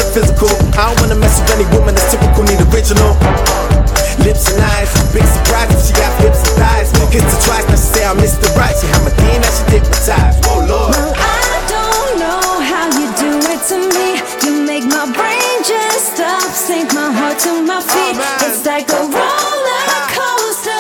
physical. I don't wanna mess with any woman that's typical, need original. Lips and eyes, big surprise if she got hips and thighs. Kissed her twice, now she say I missed the right. She had my D, now she hypnotized. Oh Lord. Well, I don't know how you do it to me. You make my brain just stop, sink my heart to my feet. It's like a roller coaster.